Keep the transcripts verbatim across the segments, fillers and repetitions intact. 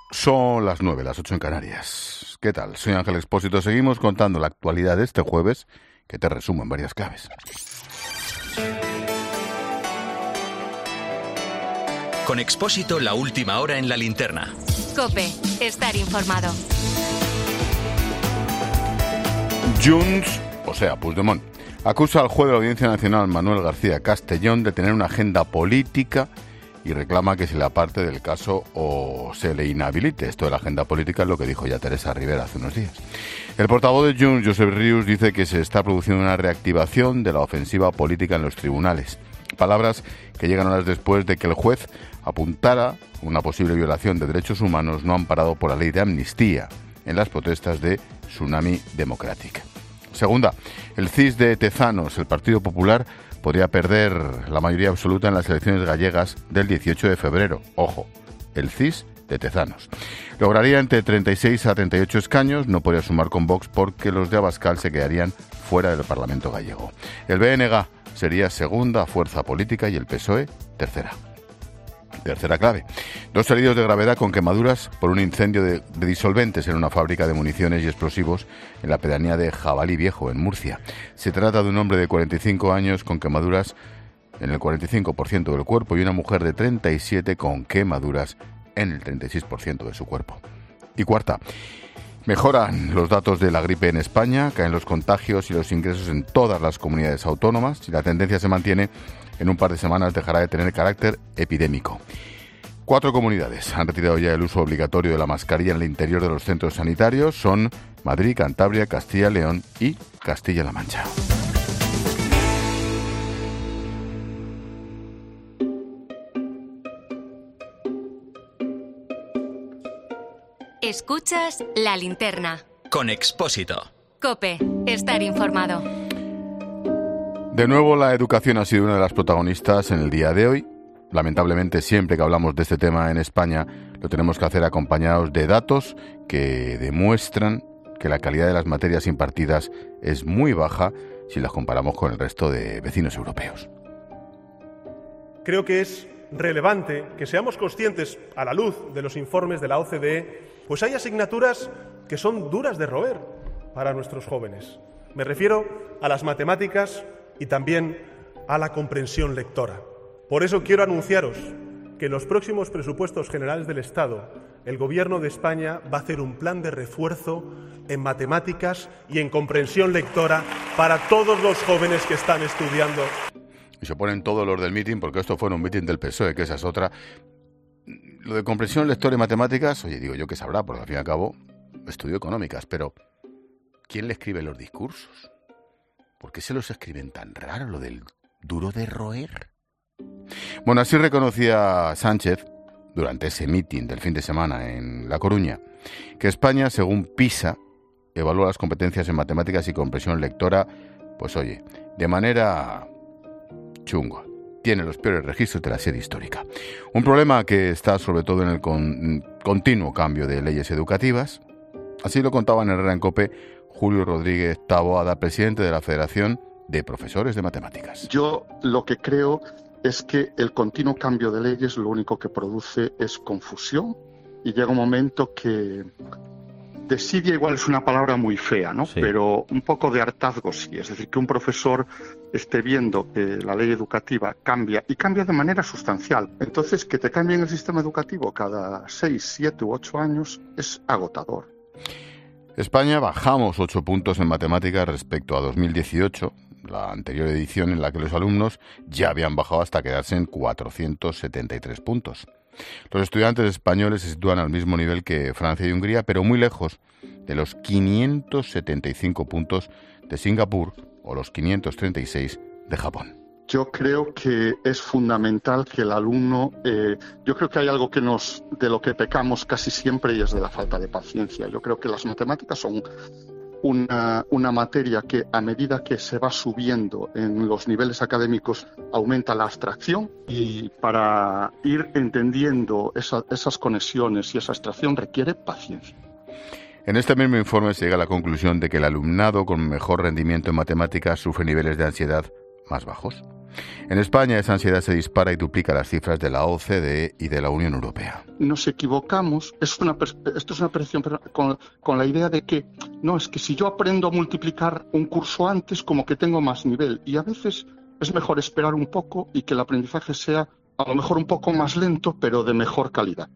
Son las nueve, las ocho en Canarias. ¿Qué tal? Soy Ángel Expósito. Seguimos contando la actualidad de este jueves, que te resumo en varias claves. Con Expósito, la última hora en la linterna. COPE, estar informado. Junts, o sea, Puigdemont, acusa al juez de la Audiencia Nacional, Manuel García Castellón, de tener una agenda política y reclama que se le aparte del caso o se le inhabilite. Esto de la agenda política es lo que dijo ya Teresa Rivera hace unos días. El portavoz de Junts, Josep Rius, dice que se está produciendo una reactivación de la ofensiva política en los tribunales. Palabras que llegan horas después de que el juez apuntara una posible violación de derechos humanos no amparado por la ley de amnistía en las protestas de Tsunami Democratic. Segunda, el C I S de Tezanos, el Partido Popular, podría perder la mayoría absoluta en las elecciones gallegas del dieciocho de febrero. Ojo, el C I S de Tezanos. Lograría entre treinta y seis a treinta y ocho escaños, no podría sumar con Vox porque los de Abascal se quedarían fuera del Parlamento gallego. El B N G sería segunda fuerza política y el P S O E tercera. Tercera clave. Dos heridos de gravedad con quemaduras por un incendio de, de disolventes en una fábrica de municiones y explosivos en la pedanía de Jabalí Viejo, en Murcia. Se trata de un hombre de cuarenta y cinco años con quemaduras en el cuarenta y cinco por ciento del cuerpo y una mujer de treinta y siete con quemaduras en el treinta y seis por ciento de su cuerpo. Y cuarta. Mejoran los datos de la gripe en España, caen los contagios y los ingresos en todas las comunidades autónomas. Si la tendencia se mantiene, en un par de semanas dejará de tener carácter epidémico. Cuatro comunidades han retirado ya el uso obligatorio de la mascarilla en el interior de los centros sanitarios. Son Madrid, Cantabria, Castilla y León y Castilla-La Mancha. Escuchas La Linterna. Con Expósito. COPE, estar informado. De nuevo, la educación ha sido una de las protagonistas en el día de hoy. Lamentablemente, siempre que hablamos de este tema en España, lo tenemos que hacer acompañados de datos que demuestran que la calidad de las materias impartidas es muy baja si las comparamos con el resto de vecinos europeos. Creo que es relevante que seamos conscientes, a la luz de los informes de la O C D E, pues hay asignaturas que son duras de roer para nuestros jóvenes. Me refiero a las matemáticas y también a la comprensión lectora. Por eso quiero anunciaros que en los próximos presupuestos generales del Estado, el Gobierno de España va a hacer un plan de refuerzo en matemáticas y en comprensión lectora para todos los jóvenes que están estudiando. Y se ponen todos los del mitin, porque esto fue en un mitin del P S O E, que esa es otra. Lo de comprensión lectora y matemáticas, oye, digo yo que sabrá, porque al fin y al cabo estudio económicas, pero ¿quién le escribe los discursos? ¿Por qué se los escriben tan raro, lo del duro de roer? Bueno, así reconocía Sánchez, durante ese mitin del fin de semana en La Coruña, que España, según PISA, evalúa las competencias en matemáticas y comprensión lectora, pues oye, de manera chunga. Tiene los peores registros de la serie histórica. Un problema que está sobre todo en el con, continuo cambio de leyes educativas. Así lo contaba en Herrera en COPE Julio Rodríguez Taboada, presidente de la Federación de Profesores de Matemáticas. Yo lo que creo es que el continuo cambio de leyes lo único que produce es confusión y llega un momento que desidia igual es una palabra muy fea, ¿no? Sí. Pero un poco de hartazgo sí. Es decir, que un profesor esté viendo que la ley educativa cambia y cambia de manera sustancial. Entonces, que te cambien el sistema educativo cada seis, siete u ocho años es agotador. España bajamos ocho puntos en matemáticas respecto a dos mil dieciocho, la anterior edición en la que los alumnos ya habían bajado hasta quedarse en cuatrocientos setenta y tres puntos. Los estudiantes españoles se sitúan al mismo nivel que Francia y Hungría, pero muy lejos de los quinientos setenta y cinco puntos de Singapur o los quinientos treinta y seis de Japón. Yo creo que es fundamental que el alumno, eh, yo creo que hay algo que nos, de lo que pecamos casi siempre y es de la falta de paciencia. Yo creo que las matemáticas son una, una materia que a medida que se va subiendo en los niveles académicos aumenta la abstracción y para ir entendiendo esa, esas conexiones y esa abstracción requiere paciencia. En este mismo informe se llega a la conclusión de que el alumnado con mejor rendimiento en matemáticas sufre niveles de ansiedad más bajos. En España esa ansiedad se dispara y duplica las cifras de la O C D E y de la Unión Europea. Nos equivocamos, es una, esto es una percepción con, con la idea de que no, es que si yo aprendo a multiplicar un curso antes, como que tengo más nivel. Y a veces es mejor esperar un poco y que el aprendizaje sea a lo mejor un poco más lento, pero de mejor calidad.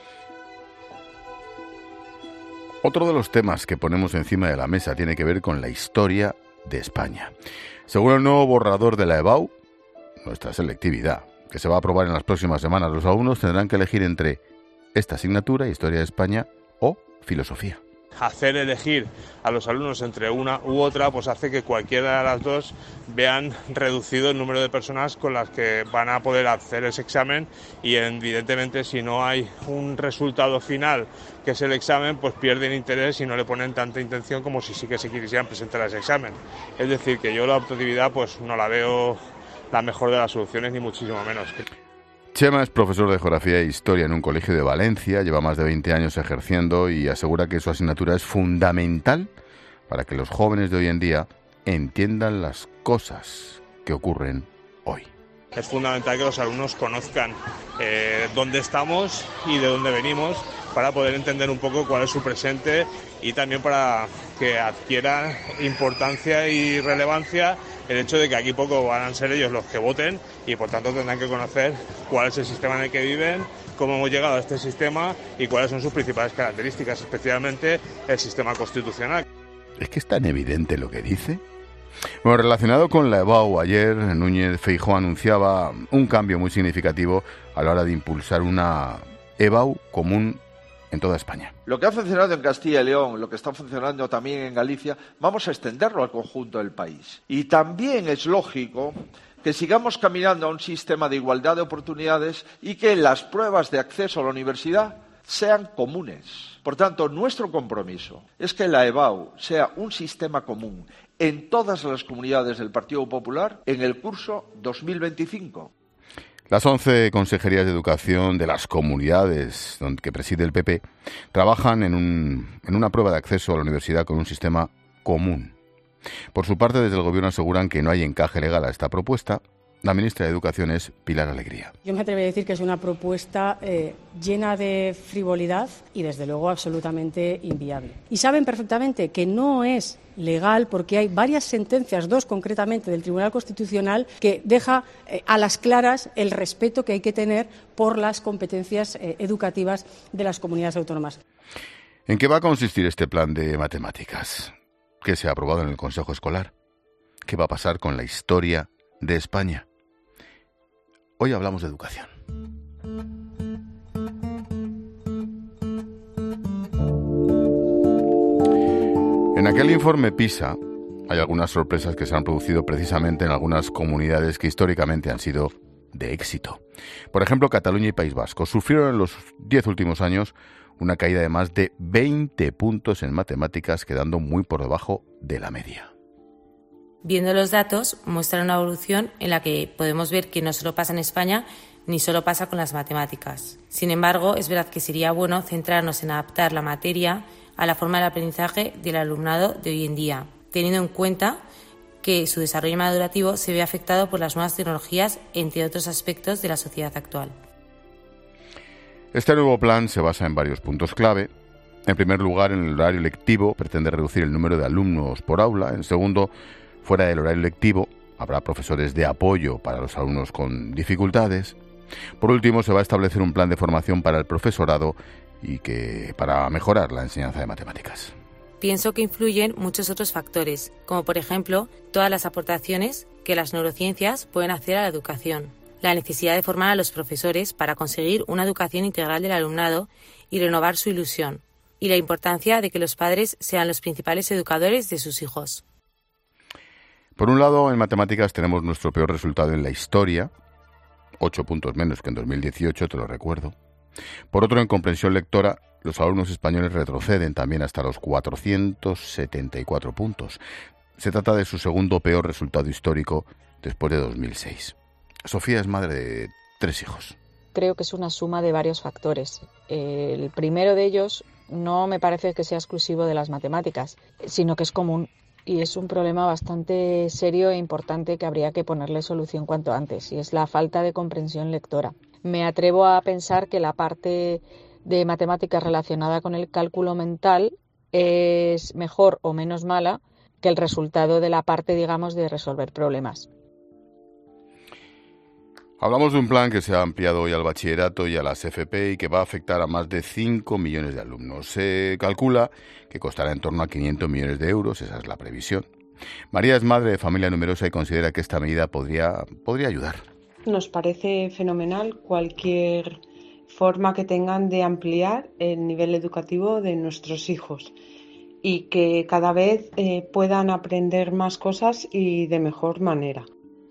Otro de los temas que ponemos encima de la mesa tiene que ver con la historia de España. Según el nuevo borrador de la EBAU, nuestra selectividad, que se va a aprobar en las próximas semanas, los alumnos tendrán que elegir entre esta asignatura, Historia de España, o Filosofía. Hacer elegir a los alumnos entre una u otra pues hace que cualquiera de las dos vean reducido el número de personas con las que van a poder hacer ese examen y evidentemente si no hay un resultado final que es el examen pues pierden interés y no le ponen tanta intención como si sí que se quisieran presentar a ese examen. Es decir, que yo la optatividad pues no la veo la mejor de las soluciones ni muchísimo menos. Chema es profesor de Geografía e Historia en un colegio de Valencia, lleva más de veinte años ejerciendo y asegura que su asignatura es fundamental para que los jóvenes de hoy en día entiendan las cosas que ocurren hoy. Es fundamental que los alumnos conozcan eh, dónde estamos y de dónde venimos para poder entender un poco cuál es su presente y también para que adquiera importancia y relevancia el hecho de que aquí poco van a ser ellos los que voten y por tanto tendrán que conocer cuál es el sistema en el que viven, cómo hemos llegado a este sistema y cuáles son sus principales características, especialmente el sistema constitucional. ¿Es que es tan evidente lo que dice? Bueno, relacionado con la EBAU, ayer Núñez Feijóo anunciaba un cambio muy significativo a la hora de impulsar una EBAU común en toda España. Lo que ha funcionado en Castilla y León, lo que está funcionando también en Galicia, vamos a extenderlo al conjunto del país. Y también es lógico que sigamos caminando a un sistema de igualdad de oportunidades y que las pruebas de acceso a la universidad sean comunes. Por tanto, nuestro compromiso es que la EBAU sea un sistema común en todas las comunidades del Partido Popular en el curso dos mil veinticinco. Las once consejerías de educación de las comunidades que preside el P P trabajan en, un, en una prueba de acceso a la universidad con un sistema común. Por su parte, desde el Gobierno aseguran que no hay encaje legal a esta propuesta. La ministra de Educación es Pilar Alegría. Yo me atrevo a decir que es una propuesta eh, llena de frivolidad y, desde luego, absolutamente inviable. Y saben perfectamente que no es legal porque hay varias sentencias, dos concretamente del Tribunal Constitucional, que deja eh, a las claras el respeto que hay que tener por las competencias eh, educativas de las comunidades autónomas. ¿En qué va a consistir este plan de matemáticas que se ha aprobado en el Consejo Escolar? ¿Qué va a pasar con la historia de España? Hoy hablamos de educación. En aquel informe PISA hay algunas sorpresas que se han producido precisamente en algunas comunidades que históricamente han sido de éxito. Por ejemplo, Cataluña y País Vasco sufrieron en los diez últimos años una caída de más de veinte puntos en matemáticas, quedando muy por debajo de la media. Viendo los datos, muestran una evolución en la que podemos ver que no solo pasa en España, ni solo pasa con las matemáticas. Sin embargo, es verdad que sería bueno centrarnos en adaptar la materia a la forma de aprendizaje del alumnado de hoy en día, teniendo en cuenta que su desarrollo madurativo se ve afectado por las nuevas tecnologías, entre otros aspectos de la sociedad actual. Este nuevo plan se basa en varios puntos clave. En primer lugar, en el horario lectivo, pretende reducir el número de alumnos por aula. En segundo, fuera del horario lectivo, habrá profesores de apoyo para los alumnos con dificultades. Por último, se va a establecer un plan de formación para el profesorado y que para mejorar la enseñanza de matemáticas. Pienso que influyen muchos otros factores, como por ejemplo, todas las aportaciones que las neurociencias pueden hacer a la educación, la necesidad de formar a los profesores para conseguir una educación integral del alumnado y renovar su ilusión, y la importancia de que los padres sean los principales educadores de sus hijos. Por un lado, en matemáticas tenemos nuestro peor resultado en la historia, ocho puntos menos que en dos mil dieciocho, te lo recuerdo. Por otro, en comprensión lectora, los alumnos españoles retroceden también hasta los cuatrocientos setenta y cuatro puntos. Se trata de su segundo peor resultado histórico después de dos mil seis. Sofía es madre de tres hijos. Creo que es una suma de varios factores. El primero de ellos no me parece que sea exclusivo de las matemáticas, sino que es común. y es un problema bastante serio e importante que habría que ponerle solución cuanto antes, y es la falta de comprensión lectora. Me atrevo a pensar que la parte de matemáticas relacionada con el cálculo mental es mejor o menos mala que el resultado de la parte, digamos, de resolver problemas. Hablamos de un plan que se ha ampliado hoy al bachillerato y a las F P y que va a afectar a más de cinco millones de alumnos. Se calcula que costará en torno a quinientos millones de euros, esa es la previsión. María es madre de familia numerosa y considera que esta medida podría, podría ayudar. Nos parece fenomenal cualquier forma que tengan de ampliar el nivel educativo de nuestros hijos y que cada vez eh, puedan aprender más cosas y de mejor manera.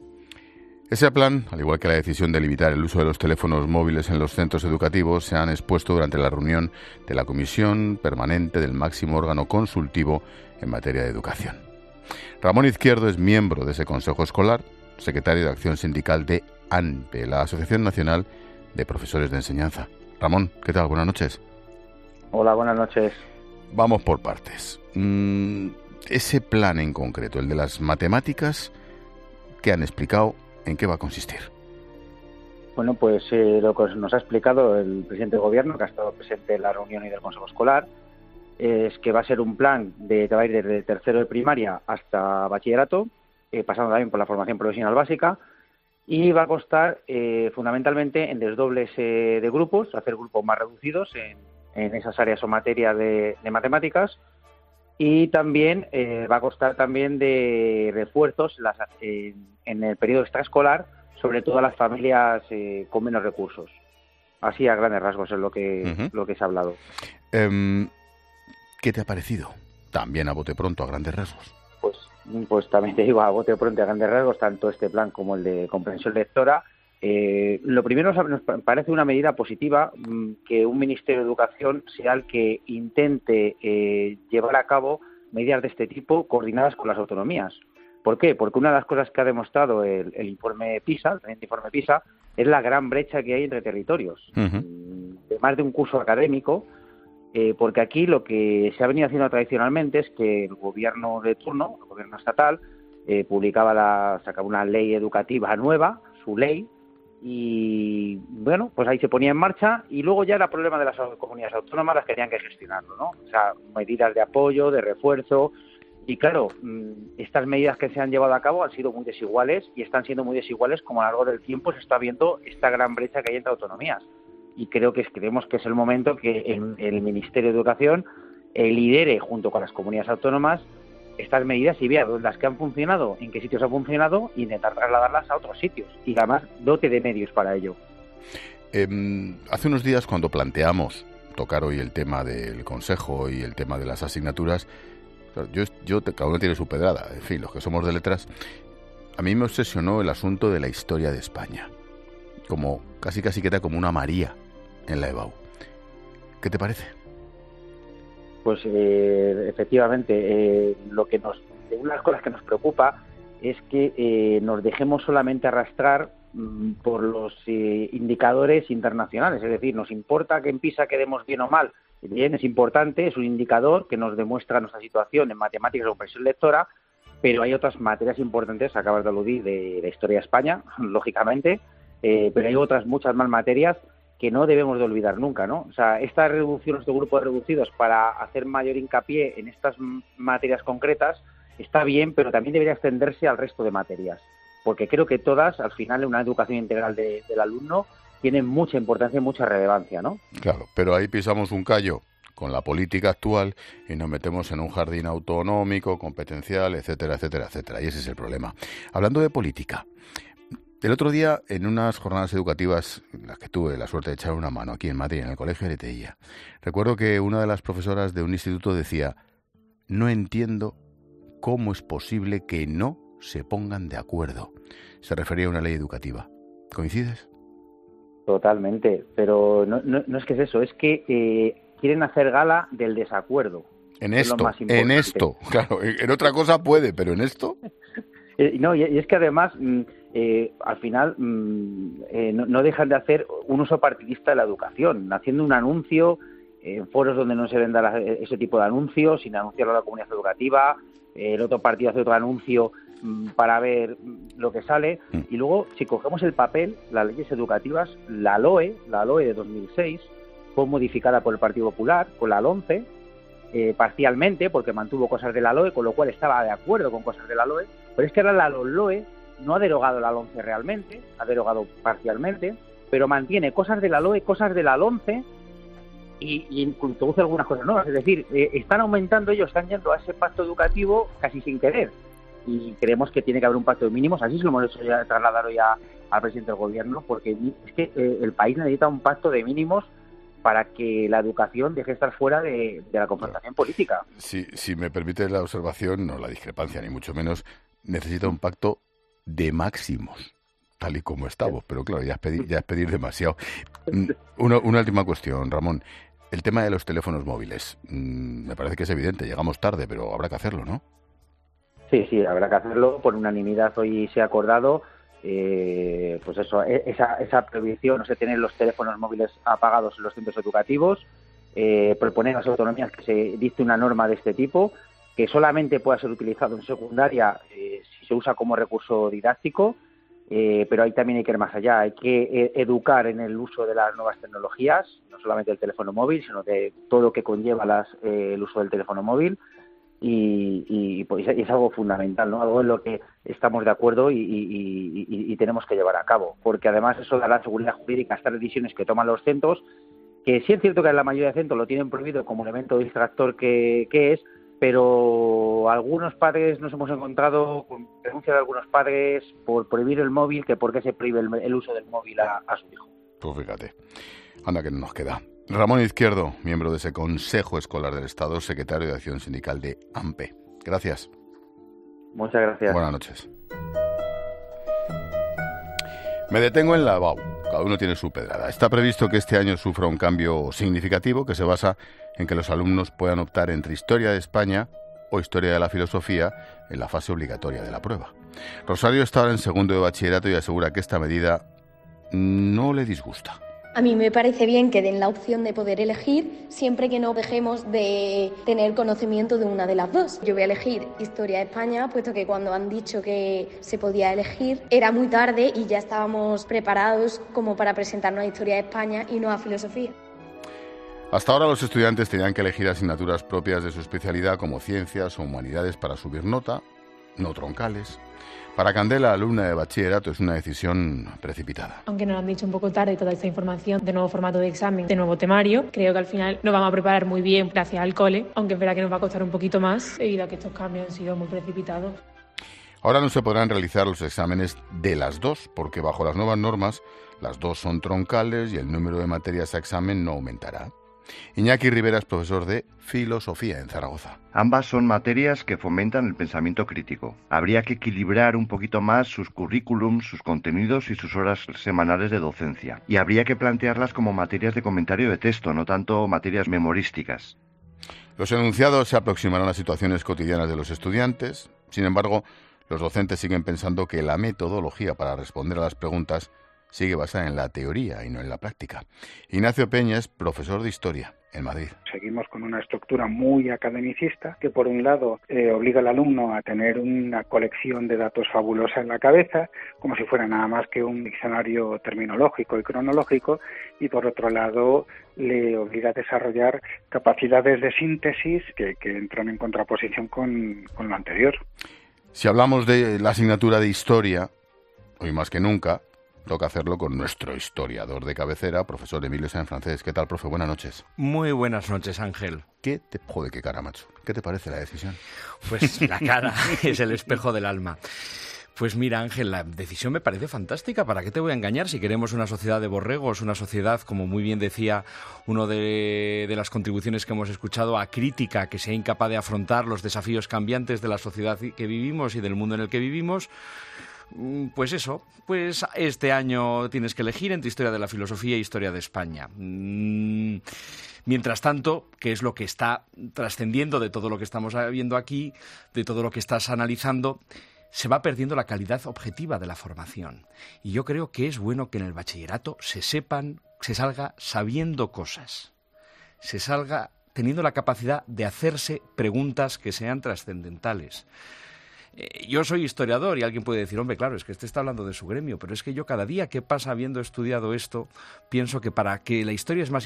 Ese plan, al igual que la decisión de limitar el uso de los teléfonos móviles en los centros educativos, se han expuesto durante la reunión de la Comisión Permanente del máximo órgano consultivo en materia de educación. Ramón Izquierdo es miembro de ese Consejo Escolar, secretario de Acción Sindical de A N P E, la Asociación Nacional de Profesores de Enseñanza. Ramón, ¿qué tal? Buenas noches. Hola, buenas noches. Vamos por partes. Mm, ese plan en concreto, el de las matemáticas, ¿qué han explicado? ¿En qué va a consistir? Bueno, pues eh, lo que nos ha explicado el presidente del Gobierno, que ha estado presente en la reunión y del Consejo Escolar, es que va a ser un plan de, que va a ir desde tercero de primaria hasta bachillerato, eh, pasando también por la formación profesional básica, y va a constar eh, fundamentalmente en desdobles eh, de grupos, hacer grupos más reducidos en, en esas áreas o materias de, de matemáticas, y también eh, va a constar también de refuerzos las, eh, en el periodo extraescolar, sobre todo a las familias eh, con menos recursos. Así a grandes rasgos es lo que, uh-huh. lo que se ha hablado. Um, ¿Qué te ha parecido? También a bote pronto, a grandes rasgos. Pues, pues también te digo a bote pronto, a grandes rasgos, tanto este plan como el de comprensión lectora. Eh, lo primero nos parece una medida positiva, que un Ministerio de Educación sea el que intente eh, llevar a cabo medidas de este tipo coordinadas con las autonomías. ¿Por qué? Porque una de las cosas que ha demostrado el, el informe PISA, el reciente informe PISA, es la gran brecha que hay entre territorios. Uh-huh. De más de un curso académico, eh, porque aquí lo que se ha venido haciendo tradicionalmente es que el gobierno de turno, el gobierno estatal, eh, publicaba la, sacaba una ley educativa nueva, su ley, y bueno, pues ahí se ponía en marcha y luego ya era problema de las comunidades autónomas las que tenían que gestionarlo, ¿no? O sea, medidas de apoyo, de refuerzo, y claro, estas medidas que se han llevado a cabo han sido muy desiguales y están siendo muy desiguales como a lo largo del tiempo se está viendo esta gran brecha que hay entre autonomías, y creo que es, creemos que es el momento que el, el Ministerio de Educación eh, lidere junto con las comunidades autónomas estas medidas y vea las que han funcionado, en qué sitios ha funcionado, e intentar trasladarlas a otros sitios y además dote de medios para ello. Eh, hace unos días, cuando planteamos tocar hoy el tema del Consejo y el tema de las asignaturas, yo, yo cada uno tiene su pedrada, en fin, los que somos de letras, a mí me obsesionó el asunto de la historia de España, como casi casi queda como una María en la EBAU. ¿Qué te parece? Pues eh, efectivamente, eh, lo que nos, una de las cosas que nos preocupa es que eh, nos dejemos solamente arrastrar mm, por los eh, indicadores internacionales. Es decir, nos importa que en PISA quedemos bien o mal. Bien, es importante, es un indicador que nos demuestra nuestra situación en matemáticas o comprensión lectora, pero hay otras materias importantes, acabas de aludir, de la historia de España, lógicamente, eh, pero hay otras muchas más materias que no debemos de olvidar nunca, ¿no? O sea, esta reducción, este grupo de reducidos para hacer mayor hincapié en estas materias concretas está bien, pero también debería extenderse al resto de materias, porque creo que todas, al final, en una educación integral de, del alumno, tienen mucha importancia y mucha relevancia, ¿no? Claro, pero ahí pisamos un callo con la política actual y nos metemos en un jardín autonómico, competencial, etcétera, etcétera, etcétera, y ese es el problema. Hablando de política, el otro día, en unas jornadas educativas en las que tuve la suerte de echar una mano aquí en Madrid, en el Colegio de Leteía, recuerdo que una de las profesoras de un instituto decía: no entiendo cómo es posible que no se pongan de acuerdo. Se refería a una ley educativa. ¿Coincides? Totalmente, pero no, no, no es que es eso, es que eh, quieren hacer gala del desacuerdo. En esto, en esto, claro, en otra cosa puede, pero en esto... Eh, no, y, y es que además, mm, eh, al final, mm, eh, no, no dejan de hacer un uso partidista de la educación, haciendo un anuncio en foros donde no se deben dar ese tipo de anuncios, sin anunciarlo a la comunidad educativa, el otro partido hace otro anuncio para ver lo que sale. Y luego, si cogemos el papel, las leyes educativas, la LOE, la LOE de dos mil seis, fue modificada por el Partido Popular, con la LOMCE, eh, parcialmente, porque mantuvo cosas de la LOE, con lo cual estaba de acuerdo con cosas de la LOE, pero es que ahora la LOE no ha derogado la LOMCE realmente, ha derogado parcialmente, pero mantiene cosas de la LOE, cosas de la LOMCE, y, y introduce algunas cosas nuevas. Es decir, eh, están aumentando, ellos están yendo a ese pacto educativo casi sin querer. Y creemos que tiene que haber un pacto de mínimos, así se lo hemos hecho ya trasladar hoy a, al presidente del gobierno, porque es que eh, el país necesita un pacto de mínimos para que la educación deje de estar fuera de, de la confrontación política. Si, si me permite la observación, no la discrepancia ni mucho menos, necesita un pacto de máximos, tal y como estamos, pero claro, ya es pedir, ya es pedir demasiado. Una, una última cuestión, Ramón. El tema de los teléfonos móviles, me parece que es evidente, llegamos tarde, pero habrá que hacerlo, ¿no? Sí, sí, habrá que hacerlo. Por unanimidad hoy se ha acordado, eh, pues eso, esa, esa prohibición, no sé, tener los teléfonos móviles apagados en los centros educativos, eh, proponer a las autonomías que se dicte una norma de este tipo, que solamente pueda ser utilizado en secundaria eh, si se usa como recurso didáctico, eh, pero ahí también hay que ir más allá. Hay que eh, educar en el uso de las nuevas tecnologías, no solamente del teléfono móvil, sino de todo lo que conlleva las, eh, el uso del teléfono móvil. Y, y pues es algo fundamental, ¿no? Algo en lo que estamos de acuerdo y, y, y, y tenemos que llevar a cabo, porque además eso dará seguridad jurídica a estas decisiones que toman los centros, que sí es cierto que en la mayoría de centros lo tienen prohibido como elemento distractor que, que es, pero algunos padres nos hemos encontrado con denuncia de algunos padres por prohibir el móvil, que por qué se prohíbe el, el uso del móvil a, a su hijo. Pues fíjate, anda que no nos queda. Ramón Izquierdo, miembro de ese Consejo Escolar del Estado, secretario de Acción Sindical de AMPE. Gracias. Muchas gracias. Buenas noches. Me detengo en la B A U. Cada uno tiene su pedrada. Está previsto que este año sufra un cambio significativo que se basa en que los alumnos puedan optar entre Historia de España o Historia de la Filosofía en la fase obligatoria de la prueba. Rosario está ahora en segundo de bachillerato y asegura que esta medida no le disgusta. A mí me parece bien que den la opción de poder elegir, siempre que no dejemos de tener conocimiento de una de las dos. Yo voy a elegir Historia de España, puesto que cuando han dicho que se podía elegir era muy tarde y ya estábamos preparados como para presentarnos a Historia de España y no a Filosofía. Hasta ahora los estudiantes tenían que elegir asignaturas propias de su especialidad como Ciencias o Humanidades para subir nota, no troncales. Para Candela, alumna de bachillerato, es una decisión precipitada. Aunque nos lo han dicho un poco tarde toda esta información de nuevo formato de examen, de nuevo temario, creo que al final nos vamos a preparar muy bien gracias al cole, aunque es verdad que nos va a costar un poquito más debido a que estos cambios han sido muy precipitados. Ahora no se podrán realizar los exámenes de las dos, porque bajo las nuevas normas, las dos son troncales y el número de materias a examen no aumentará. Iñaki Rivera es profesor de Filosofía en Zaragoza. Ambas son materias que fomentan el pensamiento crítico. Habría que equilibrar un poquito más sus currículums, sus contenidos y sus horas semanales de docencia. Y habría que plantearlas como materias de comentario de texto, no tanto materias memorísticas. Los enunciados se aproximarán a situaciones cotidianas de los estudiantes. Sin embargo, los docentes siguen pensando que la metodología para responder a las preguntas sigue basada en la teoría y no en la práctica. Ignacio Peña es profesor de Historia en Madrid. Seguimos con una estructura muy academicista que, por un lado, eh, obliga al alumno a tener una colección de datos fabulosa en la cabeza, como si fuera nada más que un diccionario terminológico y cronológico, y por otro lado le obliga a desarrollar capacidades de síntesis que, que entran en contraposición con, con lo anterior. Si hablamos de la asignatura de Historia, hoy más que nunca, toca hacerlo con nuestro historiador de cabecera, profesor Emilio Sáenz Francés. ¿Qué tal, profe? Buenas noches. Muy buenas noches, Ángel. ¿Qué te... Joder, qué cara, macho. ¿Qué te parece la decisión? Pues la cara es el espejo del alma. Pues mira, Ángel, la decisión me parece fantástica. ¿Para qué te voy a engañar? Si queremos una sociedad de borregos, una sociedad, como muy bien decía uno de, de las contribuciones que hemos escuchado, acrítica, que sea incapaz de afrontar los desafíos cambiantes de la sociedad que vivimos y del mundo en el que vivimos, pues eso, pues este año tienes que elegir entre Historia de la Filosofía e Historia de España. Mientras tanto, ¿qué es lo que está trascendiendo de todo lo que estamos viendo aquí, de todo lo que estás analizando? Se va perdiendo la calidad objetiva de la formación. Y yo creo que es bueno que en el bachillerato se sepan, se salga sabiendo cosas, se salga teniendo la capacidad de hacerse preguntas que sean trascendentales. Yo soy historiador y alguien puede decir, hombre, claro, es que este está hablando de su gremio, pero es que yo cada día que pasa habiendo estudiado esto, pienso que para que la historia es más